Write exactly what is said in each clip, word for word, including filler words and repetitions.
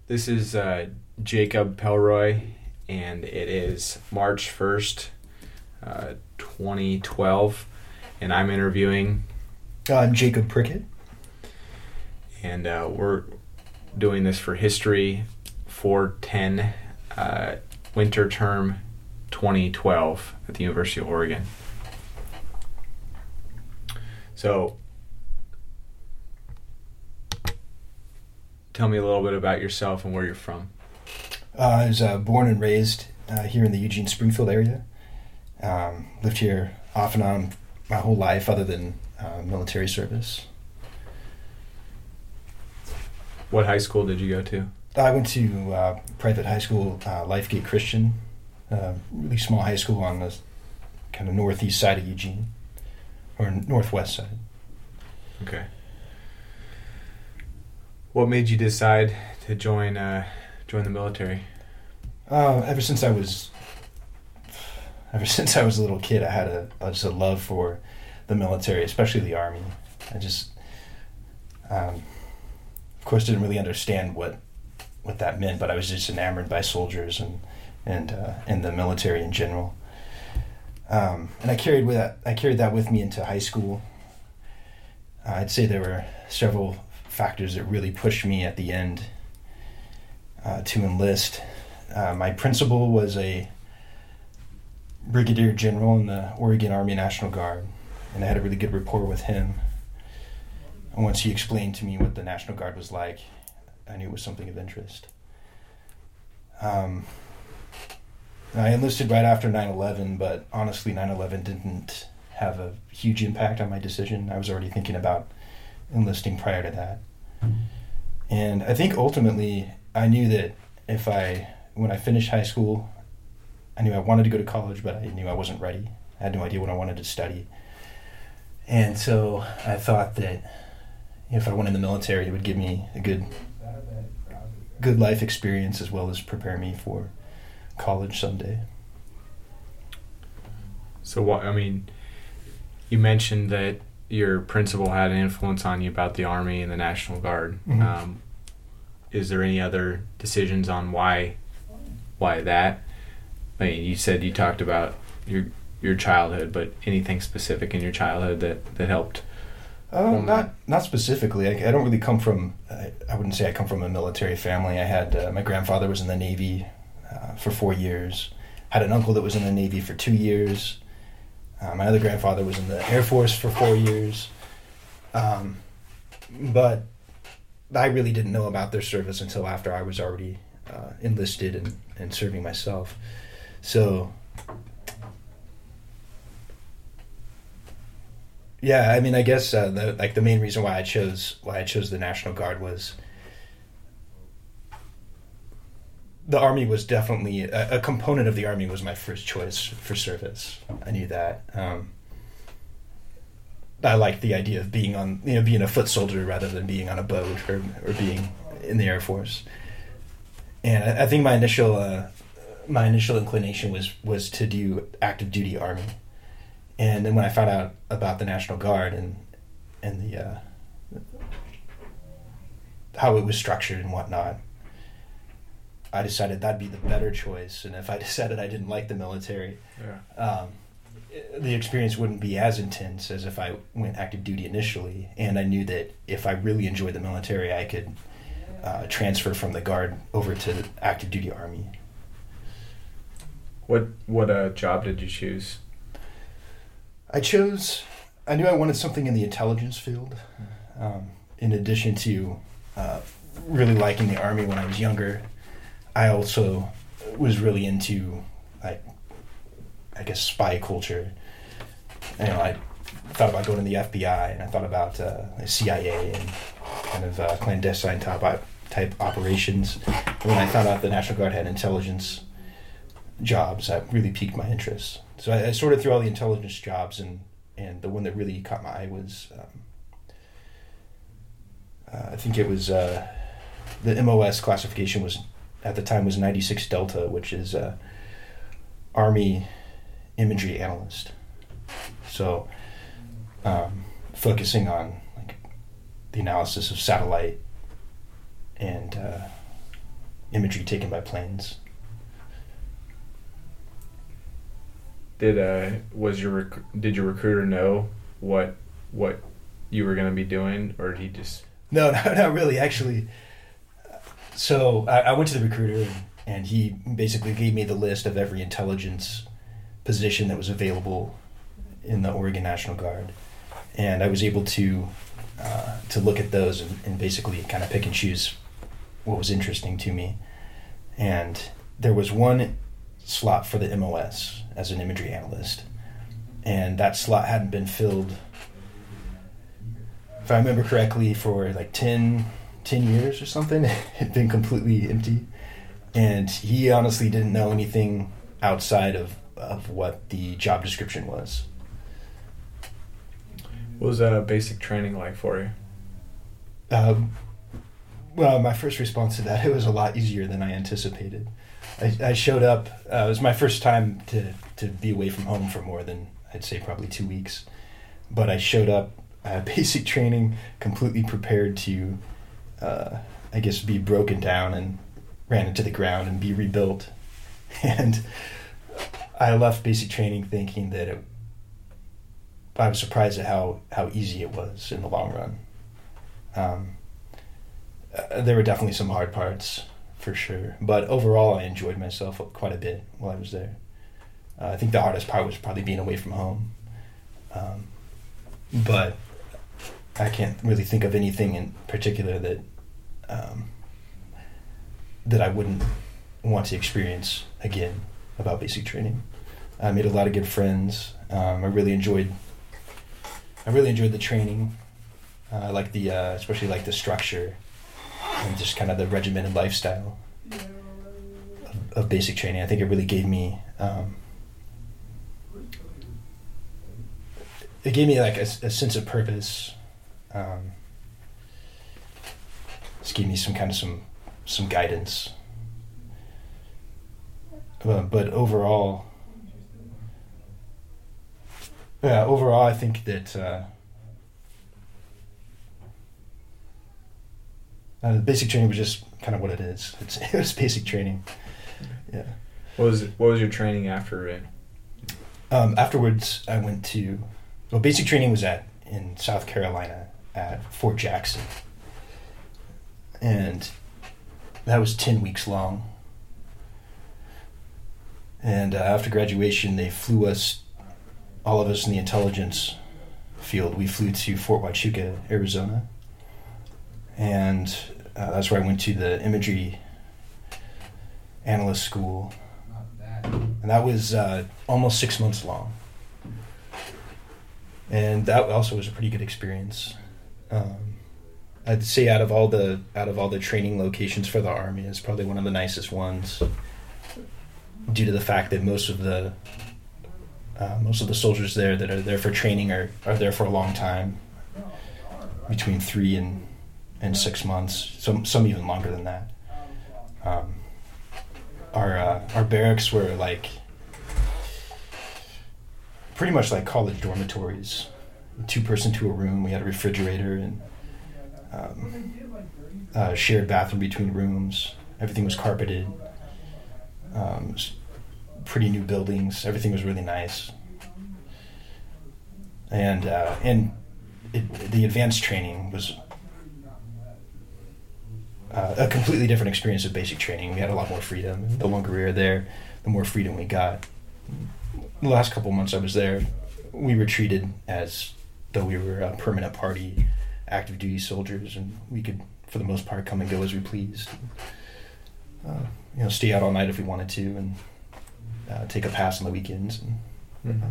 This is uh, Jacob Pelroy, and it is March first, uh, twenty twelve, and I'm interviewing. I'm Jacob Prickett. And uh, we're doing this for History four ten, uh, winter term twenty twelve at the University of Oregon. So, tell me a little bit about yourself and where you're from. Uh, I was uh, born and raised uh, here in the Eugene Springfield area. Um, lived here off and on my whole life other than uh, military service. What high school did you go to? I went to uh, private high school, uh, Lifegate Christian, uh, really small high school on the kind of northeast side of Eugene, or northwest side. Okay. What made you decide to join uh, join the military? Uh, ever since I was, ever since I was a little kid, I had a, a just a love for the military, especially the Army. I just, um, of course, didn't really understand what what that meant, but I was just enamored by soldiers and and uh, and the military in general. Um, and I carried with that, I carried that with me into high school. Uh, I'd say there were several factors that really pushed me at the end uh, to enlist. Uh, my principal was a brigadier general in the Oregon Army National Guard, and I had a really good rapport with him. And once he explained to me what the National Guard was like, I knew it was something of interest. Um, I enlisted right after nine eleven, but honestly nine eleven didn't have a huge impact on my decision. I was already thinking about enlisting prior to that. And I think ultimately I knew that if I, when I finished high school, I knew I wanted to go to college, but I knew I wasn't ready. I had no idea what I wanted to study. And so I thought that if I went in the military, it would give me a good, good life experience as well as prepare me for college someday. So what, I mean, you mentioned that your principal had an influence on you about the Army and the National Guard. Mm-hmm. Um, is there any other decisions on why why that? I mean, you said you talked about your your childhood, but anything specific in your childhood that, that helped? Uh, not not specifically. I, I don't really come from, I, I wouldn't say I come from a military family. I had, uh, my grandfather was in the Navy uh, for four years. Had an uncle that was in the Navy for two years. Uh, my other grandfather was in the Air Force for four years. Um, but I really didn't know about their service until after I was already uh, enlisted and, and serving myself. So, yeah, I mean, I guess uh, the, like the main reason why I chose why I chose the National Guard was the Army was definitely a, a component of the Army was my first choice for service. I knew that. Um, I liked the idea of being on, you know, being a foot soldier rather than being on a boat or or being in the Air Force. And I, I think my initial uh, my initial inclination was was to do active duty Army. And then when I found out about the National Guard and and the uh, how it was structured and whatnot, I decided that'd be the better choice. And if I decided I didn't like the military, Yeah. um, the experience wouldn't be as intense as if I went active duty initially. And I knew that if I really enjoyed the military, I could uh, transfer from the Guard over to active duty Army. What what uh, job did you choose? I chose, I knew I wanted something in the intelligence field. Um, in addition to uh, really liking the Army when I was younger, I also was really into, like, I guess, spy culture. You know, I thought about going to the F B I, and I thought about uh, the C I A and kind of uh, clandestine type type operations. And when I found out the National Guard had intelligence jobs, that really piqued my interest. So I, I sorted through all the intelligence jobs, and, and the one that really caught my eye was, um, uh, I think it was, uh, the M O S classification was, at the time, was ninety-six Delta, which is uh, Army Imagery Analyst. So um, focusing on like the analysis of satellite and uh, imagery taken by planes. Did uh was your rec- did your recruiter know what what you were going to be doing, or did he just? No, no, not really. Actually, so I, I went to the recruiter, and, and he basically gave me the list of every intelligence position that was available in the Oregon National Guard, and I was able to uh, to look at those and, and basically kind of pick and choose what was interesting to me. And there was one slot for the M O S as an imagery analyst, and that slot hadn't been filled, if I remember correctly, for like ten, ten years or something. It had been completely empty, and he honestly didn't know anything outside of, of what the job description was. What was uh, basic training like for you? Um, well, my first response to that, it was a lot easier than I anticipated. I, I showed up, uh, it was my first time to, to be away from home for more than, I'd say, probably two weeks. But I showed up, uh, basic training, completely prepared to, uh, I guess, be broken down and ran into the ground and be rebuilt. And I left basic training thinking that it, I was surprised at how, how easy it was in the long run. Um, uh, there were definitely some hard parts, for sure. But overall, I enjoyed myself quite a bit while I was there. Uh, I think the hardest part was probably being away from home. Um, but I can't really think of anything in particular that um, that I wouldn't want to experience again about basic training. I made a lot of good friends. Um, I really enjoyed. I really enjoyed the training. Uh, I like the, uh, especially like the structure and just kind of the regimented lifestyle of, of basic training. I think it really gave me, um, it gave me like a, a sense of purpose. Um, just gave me some kind of some, some guidance. Uh, but overall, yeah, overall, I think that uh, uh, basic training was just kind of what it is. It's, it was basic training. Yeah. What was what was your training after it? Um, afterwards, I went to. Well, basic training was at in South Carolina at Fort Jackson, and that was ten weeks long. And uh, after graduation, they flew us. All of us in the intelligence field, we flew to Fort Huachuca, Arizona. And uh, that's where I went to the imagery analyst school. And that was uh, almost six months long. And that also was a pretty good experience. Um, I'd say out of all the out of all the training locations for the Army, it's probably one of the nicest ones, due to the fact that most of the Uh, most of the soldiers there that are there for training are, are there for a long time, between three and, and six months, some some even longer than that. Um, our uh, our barracks were like pretty much like college dormitories, two person to a room. We had a refrigerator and um, a shared bathroom between rooms. Everything was carpeted. Um, pretty new buildings. Everything was really nice. And uh, and it, the advanced training was uh, a completely different experience of basic training. We had a lot more freedom. The longer we were there, the more freedom we got. The last couple months I was there, we were treated as though we were a permanent party, active duty soldiers, and we could, for the most part, come and go as we pleased. Uh, you know, stay out all night if we wanted to, and Uh, take a pass on the weekends. And, mm-hmm.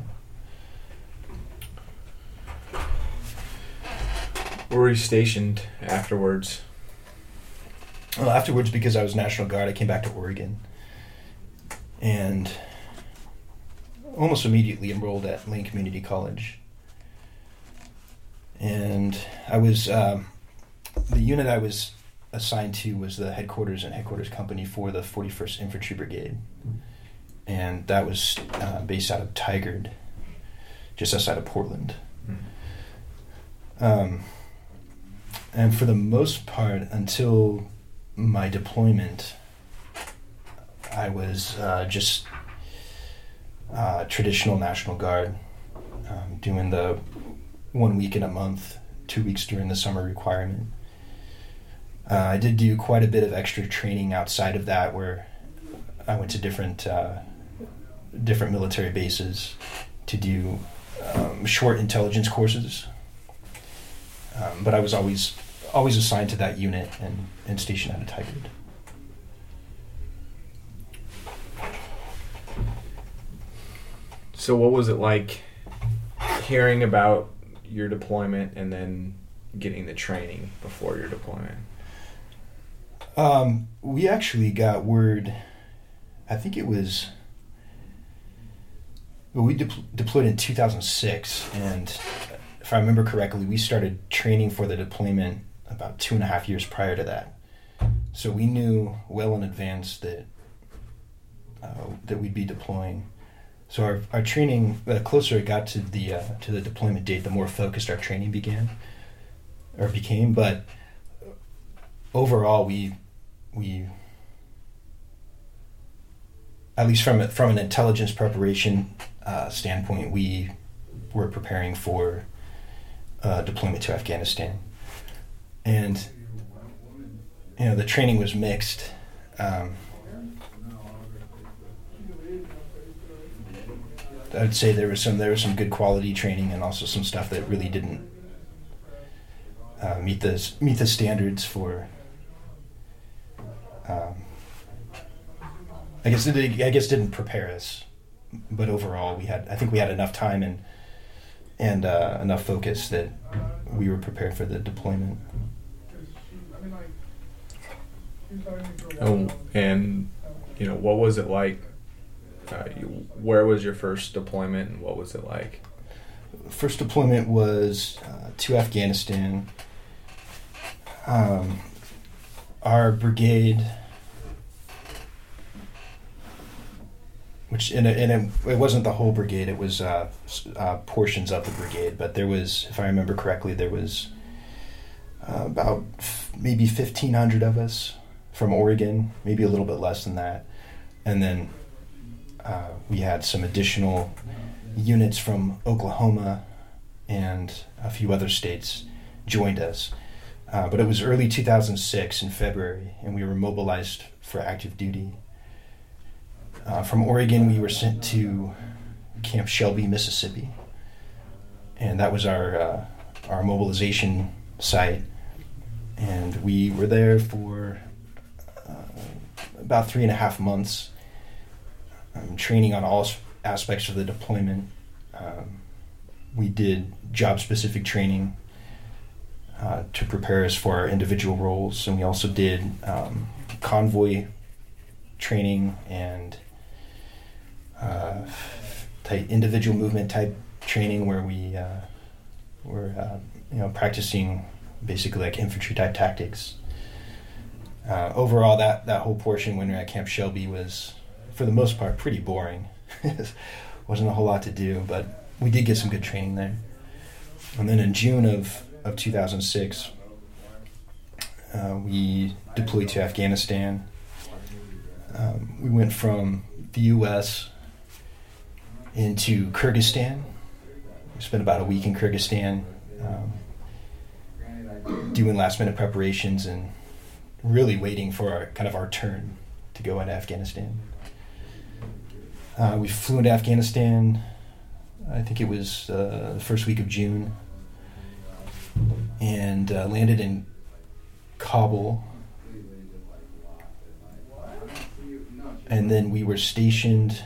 Where were you stationed afterwards? Well, afterwards, because I was National Guard, I came back to Oregon, and almost immediately enrolled at Lane Community College. And I was um, the unit I was assigned to was the headquarters and headquarters company for the forty-first Infantry Brigade. And that was uh, based out of Tigard, just outside of Portland. Mm-hmm. Um, and for the most part, until my deployment I was uh, just uh, traditional National Guard, um, doing the one week in a month, two weeks during the summer requirement. Uh, I did do quite a bit of extra training outside of that, where I went to different uh, different military bases to do um, short intelligence courses. Um, but I was always always assigned to that unit and, and stationed at a Tigard. So what was it like hearing about your deployment and then getting the training before your deployment? Um, we actually got word, I think it was, well, we de- deployed in two thousand six, and if I remember correctly, we started training for the deployment about two and a half years prior to that. So we knew well in advance that uh, that we'd be deploying. So our, our training, the closer it got to the uh, to the deployment date, the more focused our training began or became. But overall, we we at least from a, from an intelligence preparation uh, standpoint, we were preparing for uh, deployment to Afghanistan, and you know the training was mixed. Um, I would say there was some there was some good quality training, and also some stuff that really didn't uh, meet the meet the standards for. Um, I guess it, I guess didn't prepare us, but overall we had I think we had enough time and and uh, enough focus that we were prepared for the deployment. Oh, and you know, what was it like? Uh, you, where was your first deployment, and what was it like? First deployment was uh, to Afghanistan. Um, our brigade, which in a, in a, it wasn't the whole brigade, it was uh, uh, portions of the brigade, but there was, if I remember correctly, there was uh, about f- maybe fifteen hundred of us from Oregon, maybe a little bit less than that, and then Uh, we had some additional units from Oklahoma and a few other states joined us. Uh, but it was early two thousand six in February, and we were mobilized for active duty. Uh, from Oregon, we were sent to Camp Shelby, Mississippi, and that was our uh, our mobilization site. And we were there for uh, about three and a half months. Um, training on all aspects of the deployment. Um, we did job-specific training uh, to prepare us for our individual roles, and we also did um, convoy training and uh, type individual movement type training, where we uh, were uh, you know practicing basically like infantry type tactics. Uh, overall, that that whole portion when we were at Camp Shelby was, for the most part, pretty boring. Wasn't a whole lot to do, but we did get some good training there. And then in June of, of two thousand six, uh, we deployed to Afghanistan. Um, we went from the U S into Kyrgyzstan. We spent about a week in Kyrgyzstan, um, doing last-minute preparations and really waiting for our, kind of our turn to go into Afghanistan. Uh, we flew into Afghanistan, I think it was uh, the first week of June, and uh, landed in Kabul. And then we were stationed,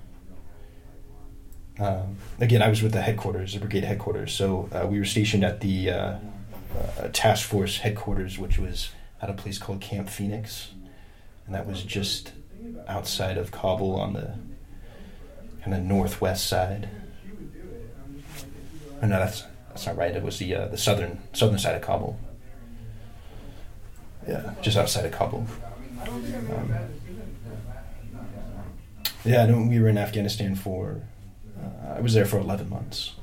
um, again, I was with the headquarters, the brigade headquarters, so uh, we were stationed at the uh, uh, task force headquarters, which was at a place called Camp Phoenix, and that was just outside of Kabul on the kind of northwest side. Oh, no, that's that's not right. It was the uh, the southern southern side of Kabul. Yeah, just outside of Kabul. Um, yeah, no, we were in Afghanistan for. Uh, I was there for eleven months.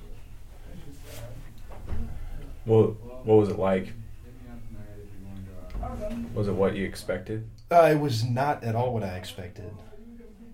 What What was it like? Was it what you expected? Uh, it was not at all what I expected.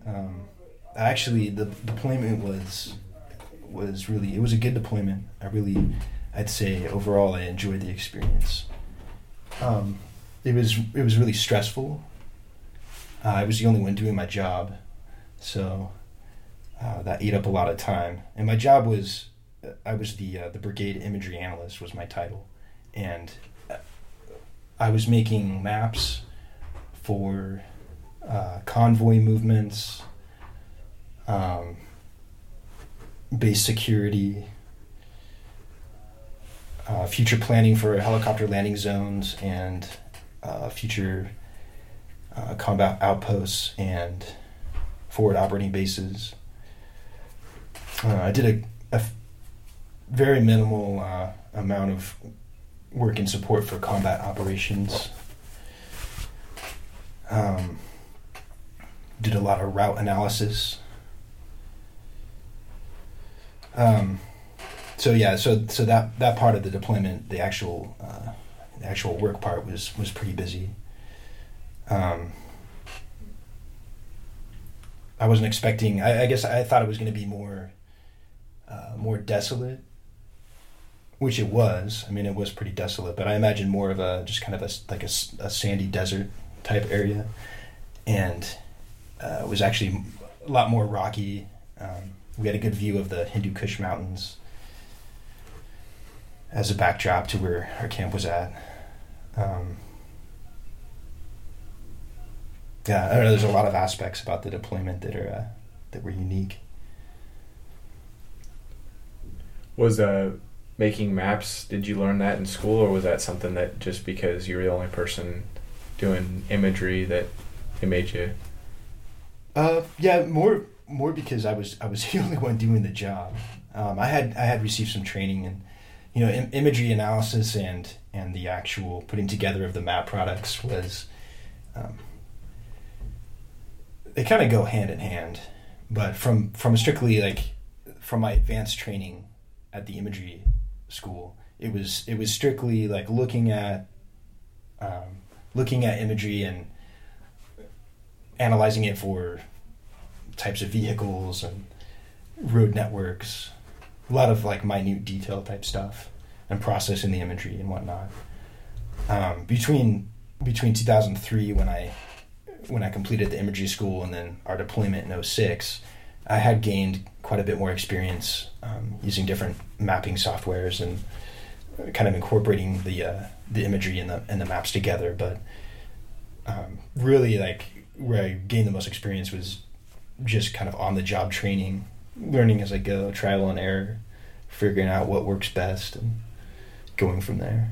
Um, actually, the deployment was was really it was a good deployment. I really, I'd say overall I enjoyed the experience. Um, it was it was really stressful. Uh, I was the only one doing my job, so uh, that ate up a lot of time. And my job was I was the uh, the brigade imagery analyst was my title, and I was making maps for uh, convoy movements, um, base security, uh, future planning for helicopter landing zones, and uh, future uh, combat outposts and forward operating bases. Uh, I did a, a f- very minimal uh, amount of work and support for combat operations. Um, did a lot of route analysis. Um, so yeah, so so that, that part of the deployment, the actual uh, the actual work part was was pretty busy. Um, I wasn't expecting. I, I guess I thought it was going to be more uh, more desolate, which it was. I mean, it was pretty desolate, but I imagined more of a just kind of a like a, a sandy desert type area, and uh, it was actually a lot more rocky. Um, we had a good view of the Hindu Kush Mountains as a backdrop to where our camp was at. Um, yeah, I don't know. There's a lot of aspects about the deployment that are uh, that were unique. Was uh making maps, did you learn that in school, or was that something that just because you were the only person doing imagery that it made you? Uh, yeah, more more because I was I was the only one doing the job. Um, I had I had received some training in, you know, im- imagery analysis and and the actual putting together of the map products was, um, they kind of go hand in hand. But from from strictly like from my advanced training at the imagery school, it was it was strictly like looking at um, looking at imagery and analyzing it for types of vehicles and road networks, a lot of like minute detail type stuff, and processing the imagery and whatnot. Um, between between two thousand three when I when I completed the imagery school and then our deployment in oh six, I had gained quite a bit more experience um, using different mapping softwares and kind of incorporating the uh, the imagery and the and the maps together. But um, really, like where I gained the most experience was just kind of on the job training, learning as I go, trial and error, figuring out what works best, and going from there.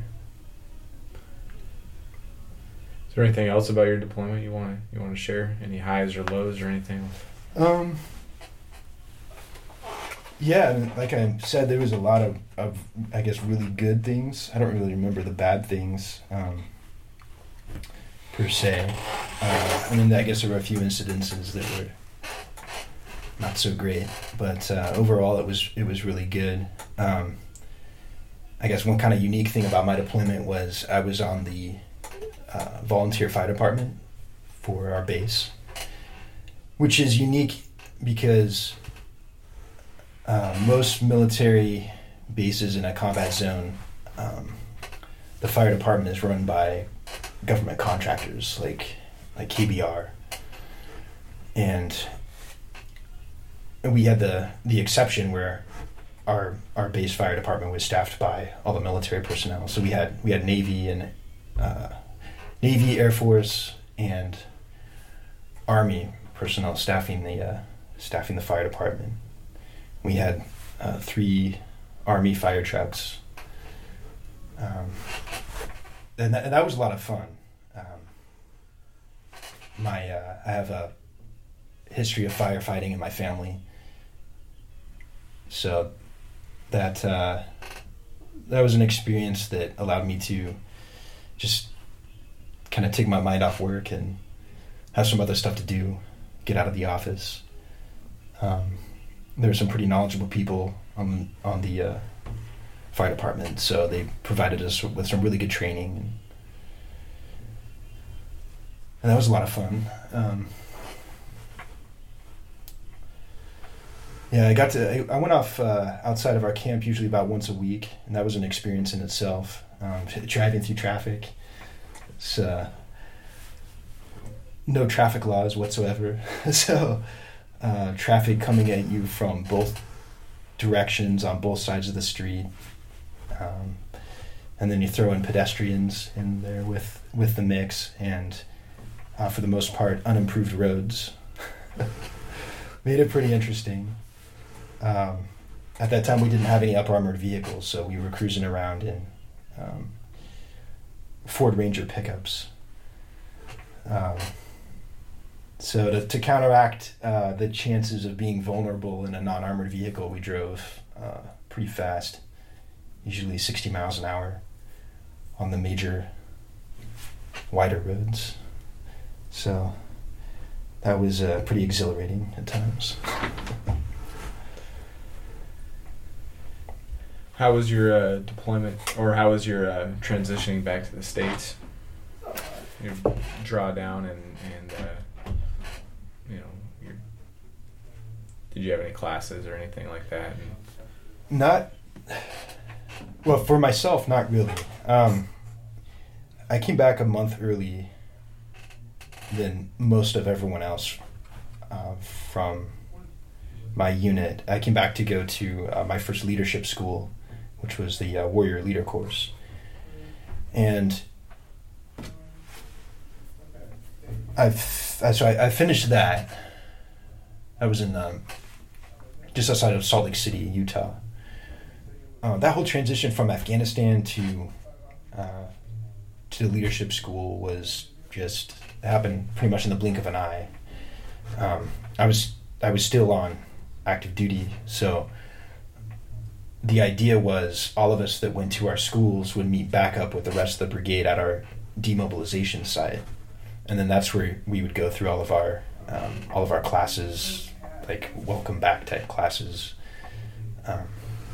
Is there anything else about your deployment you want to you want to share? Any highs or lows or anything? Um. Yeah, I mean, like I said, there was a lot of, of, I guess, really good things. I don't really remember the bad things, um, per se. Uh, I mean, I guess there were a few incidences that were not so great, but uh, overall, it was it was really good. Um, I guess one kind of unique thing about my deployment was I was on the uh, volunteer fire department for our base, which is unique because Uh, most military bases in a combat zone, um, the fire department is run by government contractors like like K B R, and we had the the exception where our our base fire department was staffed by all the military personnel. So we had we had Navy and uh, Navy, Air Force, and Army personnel staffing the uh, staffing the fire department. We had uh, three Army fire trucks, um, and, that, and that was a lot of fun. Um, my uh, I have a history of firefighting in my family, so that uh, that was an experience that allowed me to just kind of take my mind off work and have some other stuff to do, get out of the office. Um, there were some pretty knowledgeable people on on the uh, fire department, so they provided us with some really good training, and, and that was a lot of fun. Um, Yeah, I got to. I, I went off uh, outside of our camp usually about once a week, and that was an experience in itself. Um, driving through traffic, it's uh, no traffic laws whatsoever. So uh, traffic coming at you from both directions on both sides of the street, um, and then you throw in pedestrians in there with with the mix, and uh, for the most part, unimproved roads. Made it pretty interesting. Um, at that time, we didn't have any upper armored vehicles, so we were cruising around in um, Ford Ranger pickups. Um, so to, to counteract uh, the chances of being vulnerable in a non-armored vehicle, we drove uh, pretty fast, usually sixty miles an hour, on the major, wider roads. So that was uh, pretty exhilarating at times. How was your uh, deployment, or how was your uh, transitioning back to the States? Your drawdown and and uh, you know, your, did you have any classes or anything like that? And not well for myself, not really. Um, I came back a month early than most of everyone else uh, from my unit. I came back to go to uh, my first leadership school, which was the uh, Warrior Leader course. And I've so I, I finished that. I was in um, just outside of Salt Lake City, Utah. Uh, that whole transition from Afghanistan to uh, to the leadership school was just happened pretty much in the blink of an eye. Um, I was I was still on active duty, so the idea was all of us that went to our schools would meet back up with the rest of the brigade at our demobilization site, and then that's where we would go through all of our um, all of our classes, like welcome back type classes. Um,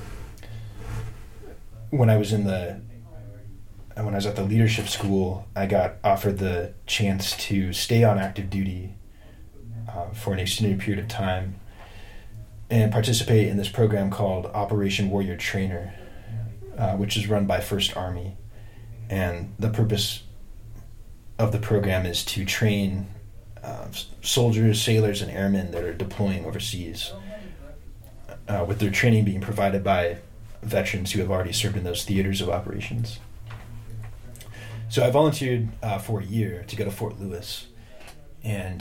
when I was in the when I was at the leadership school, I got offered the chance to stay on active duty uh, for an extended period of time and participate in this program called Operation Warrior Trainer, uh, which is run by First Army. And the purpose of the program is to train uh, soldiers, sailors, and airmen that are deploying overseas, uh, with their training being provided by veterans who have already served in those theaters of operations. So I volunteered uh, for a year to go to Fort Lewis, and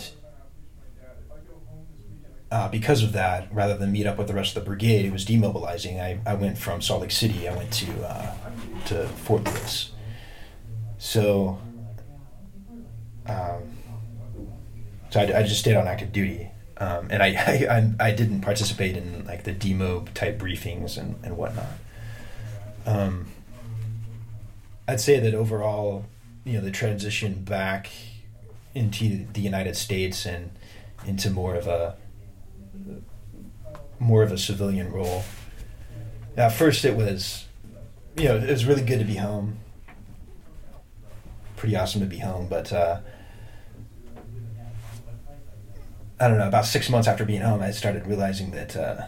Uh, because of that, rather than meet up with the rest of the brigade, it was demobilizing. I, I went from Salt Lake City, I went to uh, to Fort Lewis. So, um, so I, I just stayed on active duty, um, and I, I I didn't participate in like the demob type briefings and and whatnot. Um, I'd say that overall, you know, the transition back into the United States and into more of a more of a civilian role. At first it was, you know, it was really good to be home. Pretty awesome to be home, but uh, I don't know, about six months after being home, I started realizing that uh,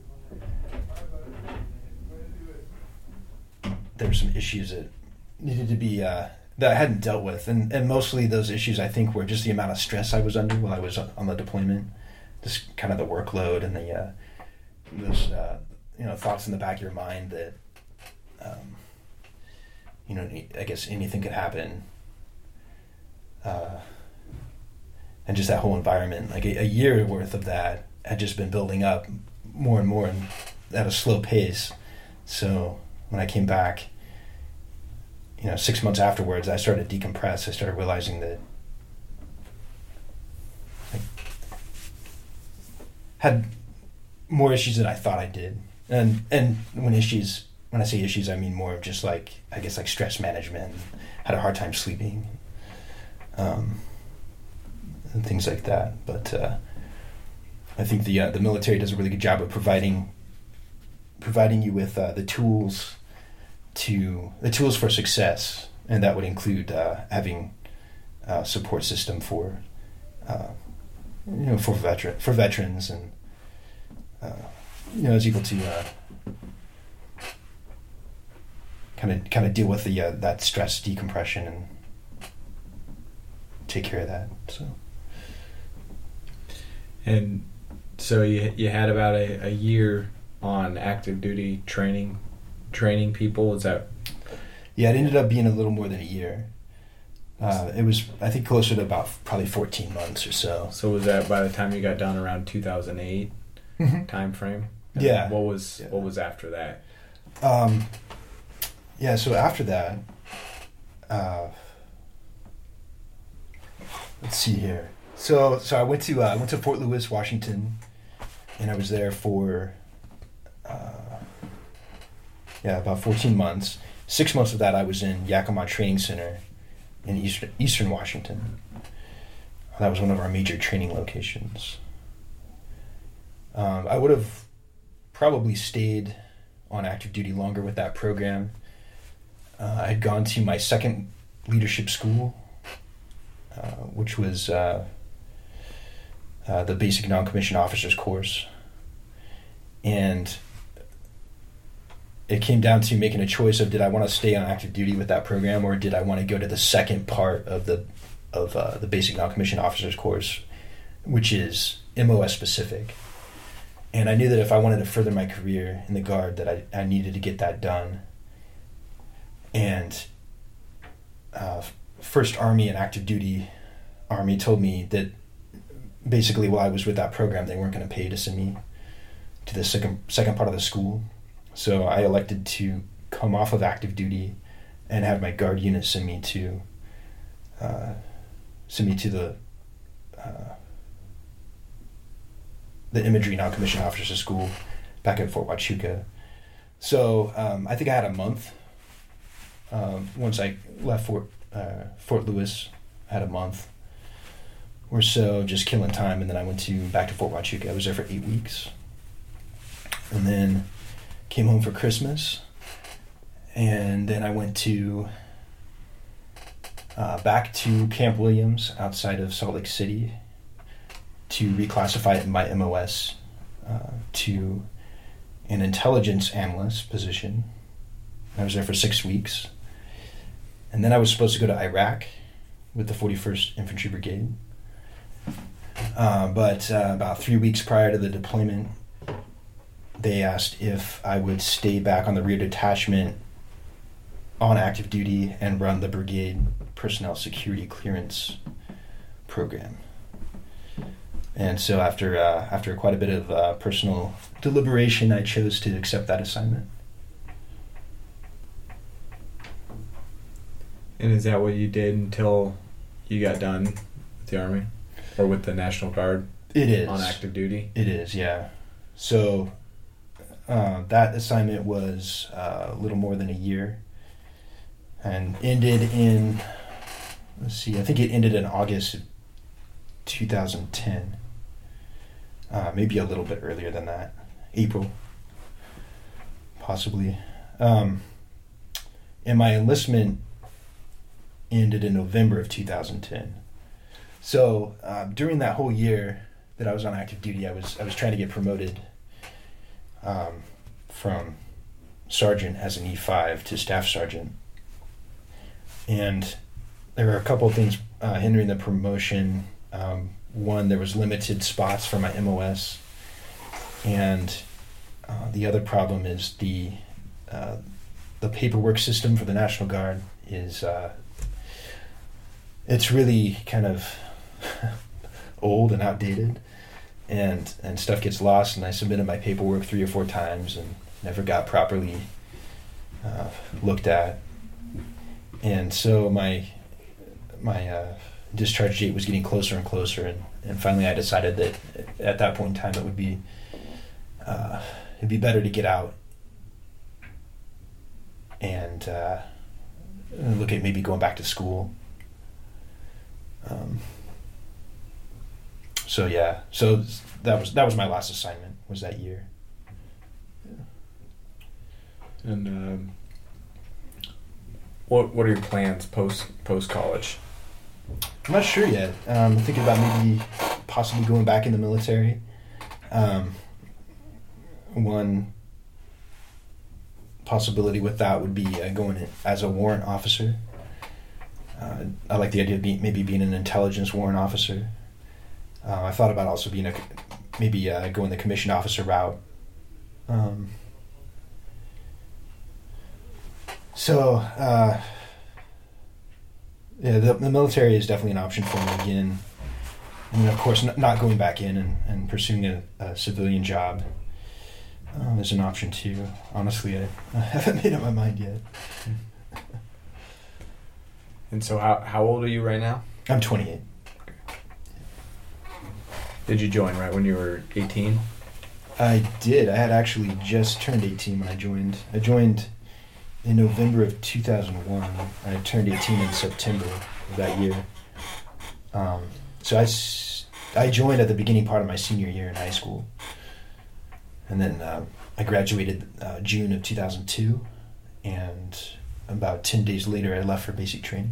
there were some issues that needed to be, uh, that I hadn't dealt with. And, and mostly those issues, I think, were just the amount of stress I was under while I was on the deployment. Just kind of the workload and the uh, those uh, you know, thoughts in the back of your mind that um, you know, I guess anything could happen, uh, and just that whole environment, like a, a year worth of that had just been building up more and more and at a slow pace. So when I came back, you know, six months afterwards, I started to decompress. I started realizing that had more issues than I thought I did. And and when issues, when I say issues, I mean more of just like, I guess like stress management, had a hard time sleeping, um, and things like that. But uh, I think the uh, the military does a really good job of providing providing you with uh, the tools to the tools for success, and that would include uh, having a support system for uh, you know, for veteran for veterans and uh, you know, I was able to kind of kind of deal with the uh, that stress decompression and take care of that. So. And so you you had about a, a year on active duty training training people. Is that? Yeah, it ended up being a little more than a year. Uh, it was, I think, closer to about probably fourteen months or so. So was that by the time you got done around two thousand eight mm-hmm. time frame? And yeah. What was yeah. what was after that? Um, yeah. So after that, uh, let's see here. So so I went to uh, I went to Fort Lewis, Washington, and I was there for uh, yeah about fourteen months. Six months of that I was in Yakima Training Center in Eastern, Eastern Washington. That was one of our major training locations. Um, I would have probably stayed on active duty longer with that program. Uh, I had gone to my second leadership school, uh, which was uh, uh, the basic non-commissioned officers course. And it came down to making a choice of did I want to stay on active duty with that program or did I want to go to the second part of the of uh, the basic non-commissioned officers course, which is M O S specific. And I knew that if I wanted to further my career in the Guard that I, I needed to get that done. And uh, First Army and active duty Army told me that basically while I was with that program they weren't going to pay to send me to the second second part of the school. So I elected to come off of active duty and have my Guard unit send me to uh, send me to the uh, the Imagery Non-Commissioned Officers School back at Fort Huachuca. So um, I think I had a month. Um, once I left Fort uh, Fort Lewis, I had a month or so just killing time, and then I went to back to Fort Huachuca. I was there for eight weeks, and then came home for Christmas, and then I went to uh, back to Camp Williams outside of Salt Lake City to reclassify my M O S uh, to an intelligence analyst position. I was there for six weeks, and then I was supposed to go to Iraq with the forty-first Infantry Brigade. Uh, but uh, about three weeks prior to the deployment, they asked if I would stay back on the rear detachment on active duty and run the brigade personnel security clearance program. And so after uh, after quite a bit of uh, personal deliberation, I chose to accept that assignment. And is that what you did until you got done with the Army? Or with the National Guard? It is. On active duty? It is, yeah. So uh, that assignment was uh, a little more than a year and ended in, let's see, I think it ended in August two thousand ten. Uh, maybe a little bit earlier than that. April, possibly. Um, and my enlistment ended in November of two thousand ten. So uh, during that whole year that I was on active duty, I was I was trying to get promoted um, from sergeant as an E five to staff sergeant, and there were a couple of things uh, hindering the promotion. Um, one, there was limited spots for my M O S, and uh, the other problem is the uh, the paperwork system for the National Guard is uh, it's really kind of old and outdated, and and stuff gets lost, and I submitted my paperwork three or four times and never got properly uh, looked at, and so my my uh, discharge date was getting closer and closer, and, and finally I decided that at that point in time it would be uh, it'd be better to get out and uh, look at maybe going back to school. Um, So yeah, so that was that was my last assignment. Was that year? Yeah. And um, what what are your plans post post college? I'm not sure yet. Um, I'm thinking about maybe possibly going back in the military. Um, one possibility with that would be uh, going in as a warrant officer. Uh, I like the idea of being, maybe being an intelligence warrant officer. Uh, I thought about also being a maybe uh, going the commissioned officer route. Um, so uh, yeah, the, the military is definitely an option for me again. And then of course not, not going back in and, and pursuing a, a civilian job um, is an option too. Honestly, I, I haven't made up my mind yet. And so how how old are you right now? I'm twenty-eight. Did you join right when you were eighteen? I did. I had actually just turned eighteen when I joined. I joined in November of two thousand one. I turned eighteen in September of that year. Um, so I, s- I joined at the beginning part of my senior year in high school. And then uh, I graduated uh, June of two thousand two. And about ten days later, I left for basic training.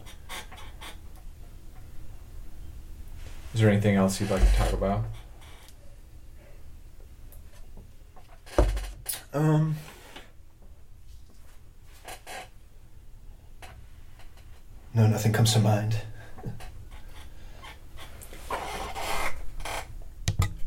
Is there anything else you'd like to talk about? Um, no, nothing comes to mind.